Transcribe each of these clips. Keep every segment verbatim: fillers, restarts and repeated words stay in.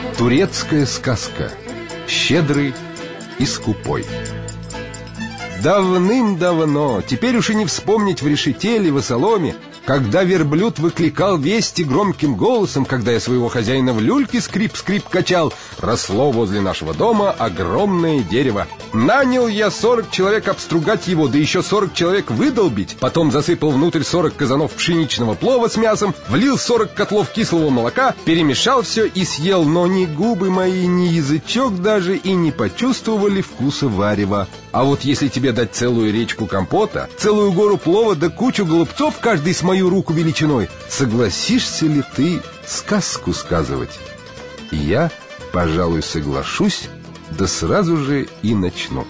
Турецкая сказка «Щедрый и скупой». Давным-давно, теперь уж и не вспомнить в решете или в осоломе, когда верблюд выкликал вести громким голосом, когда я своего хозяина в люльке скрип-скрип качал, росло возле нашего дома огромное дерево. Нанял я сорок человек обстругать его, да еще сорок человек выдолбить. Потом засыпал внутрь сорок казанов пшеничного плова с мясом, влил сорок котлов кислого молока, перемешал все и съел, но ни губы мои, ни язычок даже и не почувствовали вкуса варева. А вот если тебе дать целую речку компота, целую гору плова да кучу голубцов, каждый с мою руку величиной, согласишься ли ты сказку сказывать? И я, пожалуй, соглашусь, да сразу же и начну.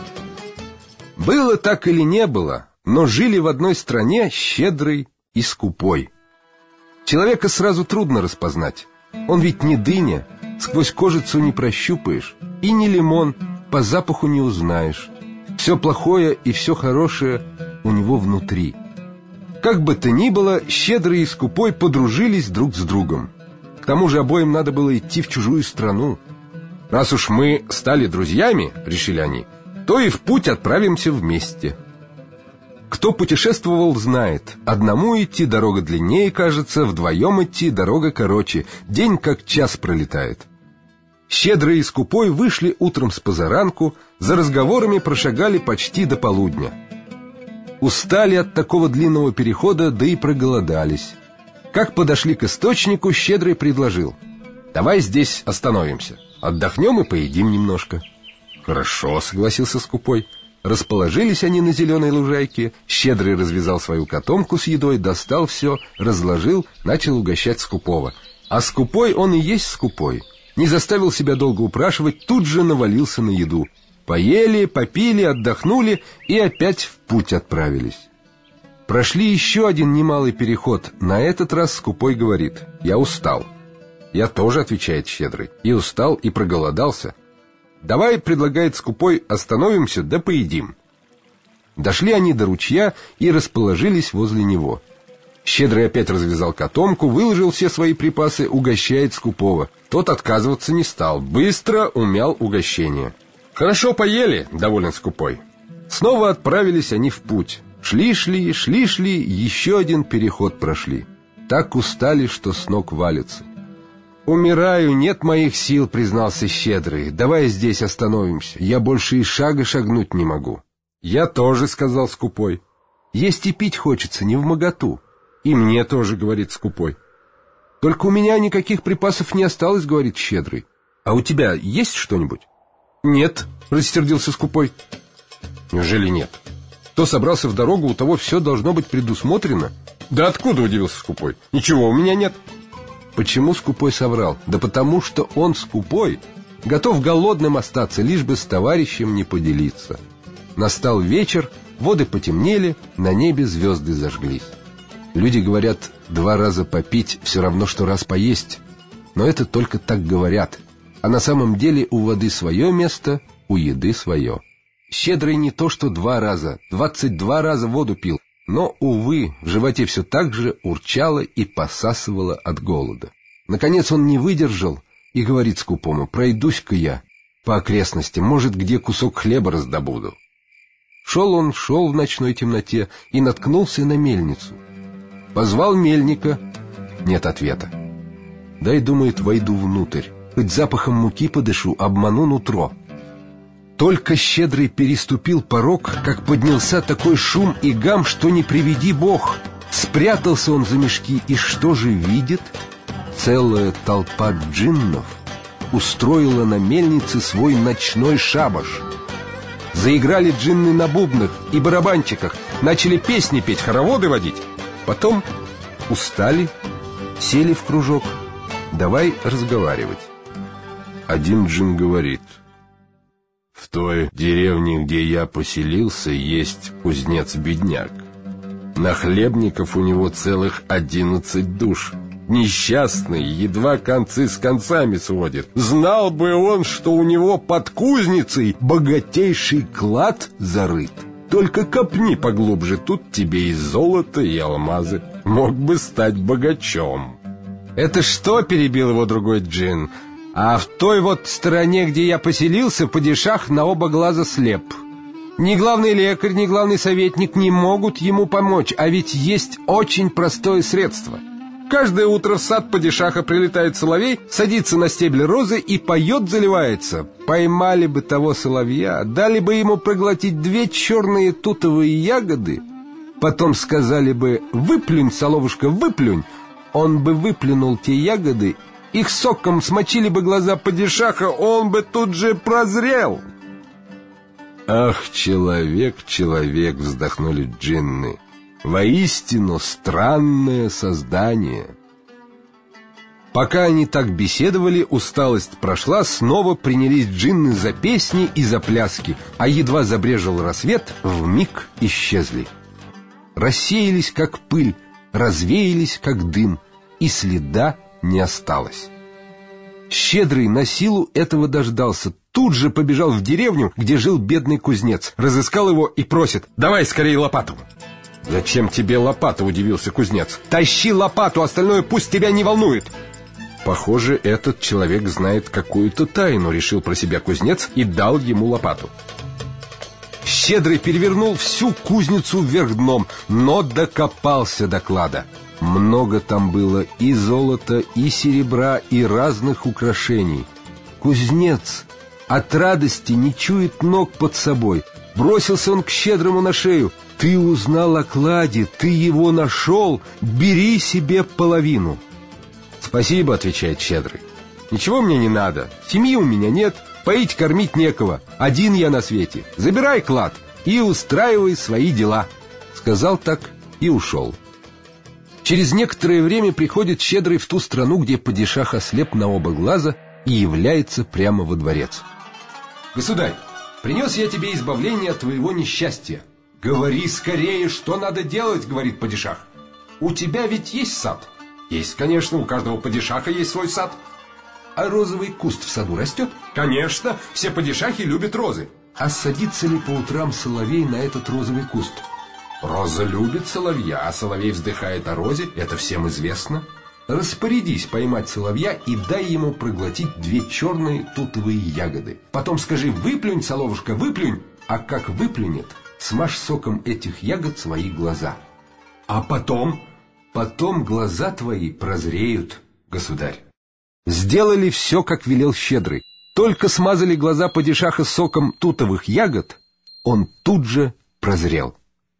Было так или не было, но жили в одной стране щедрый и скупой. Человека сразу трудно распознать. Он ведь не дыня, сквозь кожицу не прощупаешь, и не лимон, по запаху не узнаешь. Все плохое и все хорошее у него внутри. Как бы то ни было, щедрый и скупой подружились друг с другом. К тому же обоим надо было идти в чужую страну. Раз уж мы стали друзьями, решили они, то и в путь отправимся вместе. Кто путешествовал, знает, одному идти дорога длиннее кажется, вдвоем идти дорога короче, день как час пролетает. Щедрый и скупой вышли утром с позаранку, за разговорами прошагали почти до полудня. Устали от такого длинного перехода, да и проголодались. Как подошли к источнику, щедрый предложил: «Давай здесь остановимся, отдохнем и поедим немножко». «Хорошо», — согласился скупой. Расположились они на зеленой лужайке. Щедрый развязал свою котомку с едой, достал все, разложил, начал угощать скупого. А скупой он и есть скупой. Не заставил себя долго упрашивать, тут же навалился на еду. Поели, попили, отдохнули и опять в путь отправились. Прошли еще один немалый переход. На этот раз скупой говорит: «Я устал». «Я тоже», — отвечает щедрый, — «и устал, и проголодался». «Давай», — предлагает скупой, — «остановимся, да поедим». Дошли они до ручья и расположились возле него. Щедрый опять развязал котомку, выложил все свои припасы, угощает скупого. Тот отказываться не стал, быстро умял угощение. «Хорошо поели», — доволен скупой. Снова отправились они в путь. Шли-шли, шли-шли, еще один переход прошли. Так устали, что с ног валятся. «Умираю, нет моих сил», — признался щедрый. «Давай здесь остановимся, я больше и шага шагнуть не могу». «Я тоже», — сказал скупой. «Есть и пить хочется, не вмоготу». «И мне тоже», — говорит скупой. «Только у меня никаких припасов не осталось», — говорит щедрый. «А у тебя есть что-нибудь?» «Нет», — рассердился скупой. «Неужели нет? Кто собрался в дорогу, у того все должно быть предусмотрено». «Да откуда?» — удивился скупой. «Ничего у меня нет». Почему скупой соврал? Да потому что он, скупой, готов голодным остаться, лишь бы с товарищем не поделиться. Настал вечер, воды потемнели, на небе звезды зажглись. Люди говорят, два раза попить все равно, что раз поесть. Но это только так говорят. А на самом деле у воды свое место, у еды свое. Щедрый не то что два раза, двадцать два раза воду пил. Но, увы, в животе все так же урчало и посасывало от голода. Наконец он не выдержал и говорит скупому: «Пройдусь-ка я по окрестностям, может, где кусок хлеба раздобуду». Шел он, шел в ночной темноте и наткнулся на мельницу. Позвал мельника, нет ответа. «Дай, — думает, — войду внутрь, хоть запахом муки подышу, обману нутро». Только щедрый переступил порог, как поднялся такой шум и гам, что не приведи бог. Спрятался он за мешки, и что же видит? Целая толпа джиннов устроила на мельнице свой ночной шабаш. Заиграли джинны на бубнах и барабанчиках, начали песни петь, хороводы водить. Потом устали, сели в кружок, давай разговаривать. Один джин говорит: «В той деревне, где я поселился, есть кузнец-бедняк. Нахлебников у него целых одиннадцать душ. Несчастный, едва концы с концами сводит. Знал бы он, что у него под кузницей богатейший клад зарыт. Только копни поглубже, тут тебе и золото, и алмазы. Мог бы стать богачом». «Это что?» — перебил его другой джин. А в той вот стороне, где я поселился, падишах на оба глаза слеп. Ни главный лекарь, ни главный советник не могут ему помочь, а ведь есть очень простое средство. Каждое утро в сад падишаха прилетает соловей, садится на стебель розы и поет, заливается. Поймали бы того соловья, дали бы ему проглотить две черные тутовые ягоды, потом сказали бы: «Выплюнь, соловушка, выплюнь». Он бы выплюнул те ягоды, их соком смочили бы глаза падишаха, он бы тут же прозрел. «Ах, человек, человек!» — вздохнули джинны. «Воистину странное создание!» Пока они так беседовали, усталость прошла, снова принялись джинны за песни и за пляски, а едва забрежил рассвет, вмиг исчезли. Рассеялись, как пыль, развеялись, как дым, и следа не осталось. Щедрый на силу этого дождался, тут же побежал в деревню, где жил бедный кузнец, разыскал его и просит: «Давай скорее лопату». «Зачем тебе лопата?» — удивился кузнец. «Тащи лопату, остальное пусть тебя не волнует». Похоже, этот человек знает какую-то тайну, решил про себя кузнец и дал ему лопату. Щедрый перевернул всю кузницу вверх дном, но докопался до клада. Много там было и золота, и серебра, и разных украшений. Кузнец от радости не чует ног под собой. Бросился он к Щедрому на шею. «Ты узнал о кладе, ты его нашел, бери себе половину». «Спасибо», — отвечает Щедрый. «Ничего мне не надо, семьи у меня нет, поить кормить некого, один я на свете. Забирай клад и устраивай свои дела». Сказал так и ушел. Через некоторое время приходит Щедрый в ту страну, где падишах ослеп на оба глаза, и является прямо во дворец. «Государь, принес я тебе избавление от твоего несчастья». «Говори скорее, что надо делать», — говорит падишах. «У тебя ведь есть сад?» «Есть, конечно, у каждого падишаха есть свой сад». «А розовый куст в саду растет?» «Конечно, все падишахи любят розы». «А садится ли по утрам соловей на этот розовый куст?» «Роза любит соловья, а соловей вздыхает о розе, это всем известно». «Распорядись поймать соловья и дай ему проглотить две черные тутовые ягоды. Потом скажи: выплюнь, соловушка, выплюнь». А как выплюнет, смажь соком этих ягод свои глаза. А потом? Потом глаза твои прозреют, государь. Сделали все, как велел Щедрый. Только смазали глаза падишаха соком тутовых ягод, он тут же прозрел.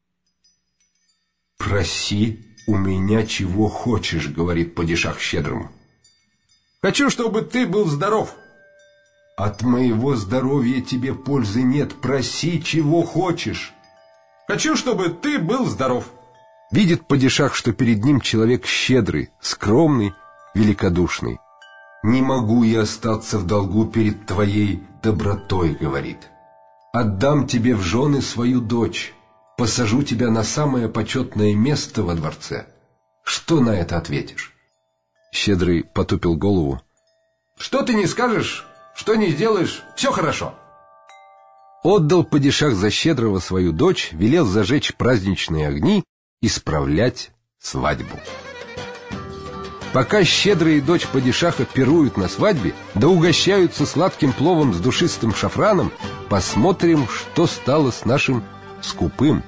«Проси у меня чего хочешь», — говорит падишах Щедрому. «Хочу, чтобы ты был здоров». «От моего здоровья тебе пользы нет, проси чего хочешь». «Хочу, чтобы ты был здоров». Видит падишах, что перед ним человек щедрый, скромный, великодушный. «Не могу я остаться в долгу перед твоей добротой», — говорит. «Отдам тебе в жены свою дочь, посажу тебя на самое почетное место во дворце. Что на это ответишь?» Щедрый потупил голову. «Что ты не скажешь, что не сделаешь, все хорошо». Отдал падишах за Щедрого свою дочь, велел зажечь праздничные огни и справлять свадьбу. Пока Щедрый и дочь падишаха пируют на свадьбе, да угощаются сладким пловом с душистым шафраном, посмотрим, что стало с нашим скупым.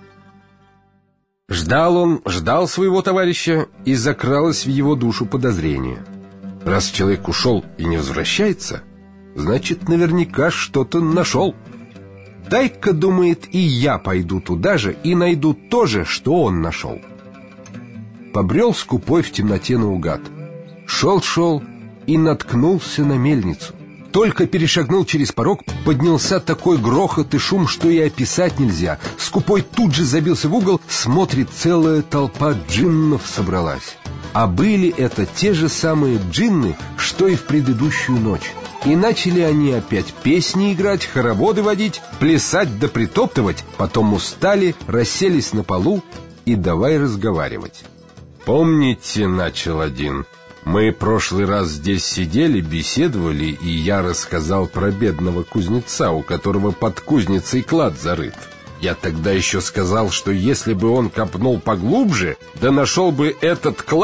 Ждал он, ждал своего товарища, и закралось в его душу подозрение. Раз человек ушел и не возвращается, значит, наверняка что-то нашел. Дай-ка, думает, и я пойду туда же и найду то же, что он нашел. Побрел скупой в темноте наугад. Шел-шел и наткнулся на мельницу. Только перешагнул через порог, поднялся такой грохот и шум, что и описать нельзя. Скупой тут же забился в угол, смотрит, целая толпа джиннов собралась. А были это те же самые джинны, что и в предыдущую ночь. И начали они опять песни играть, хороводы водить, плясать да притоптывать. Потом устали, расселись на полу и давай разговаривать. «Помните, — начал один, — мы прошлый раз здесь сидели, беседовали, и я рассказал про бедного кузнеца, у которого под кузницей клад зарыт. Я тогда еще сказал, что если бы он копнул поглубже, да нашел бы этот клад,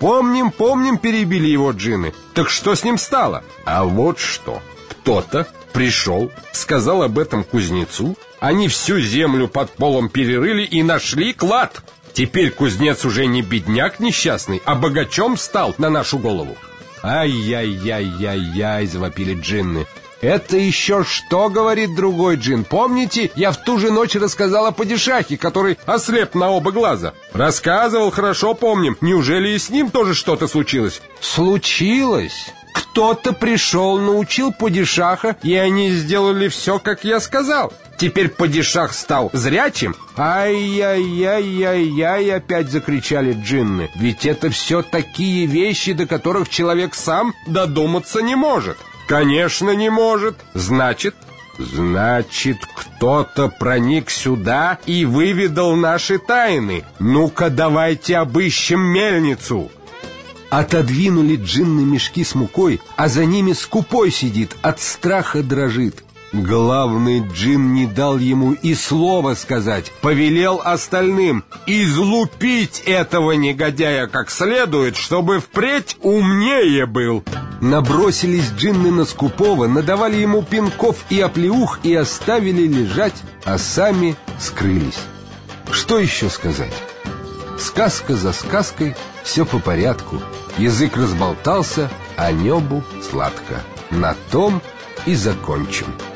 «Помним, помним», — перебили его джинны. «Так что с ним стало?» А вот что. Кто-то пришел, сказал об этом кузнецу. Они всю землю под полом перерыли и нашли клад. Теперь кузнец уже не бедняк несчастный, а богачом стал на нашу голову. «Ай-яй-яй-яй-яй», — завопили джинны. «Это еще что?» — говорит другой джин. «Помните, я в ту же ночь рассказал о падишахе, который ослеп на оба глаза?» «Рассказывал, хорошо помним. Неужели и с ним тоже что-то случилось?» «Случилось. Кто-то пришел, научил падишаха, и они сделали все, как я сказал. Теперь падишах стал зрячим?» «Ай-яй-яй-яй-яй», — опять закричали джинны. «Ведь это все такие вещи, до которых человек сам додуматься не может». «Конечно, не может. Значит, значит, кто-то проник сюда и выведал наши тайны. Ну-ка, давайте обыщем мельницу». Отодвинули джинны мешки с мукой, а за ними скупой сидит, от страха дрожит. Главный джин не дал ему и слова сказать, повелел остальным излупить этого негодяя как следует, чтобы впредь умнее был. Набросились джинны на скупого, надавали ему пинков и оплеух и оставили лежать, а сами скрылись. Что еще сказать? Сказка за сказкой, все по порядку. Язык разболтался, а небу сладко. На том и закончим.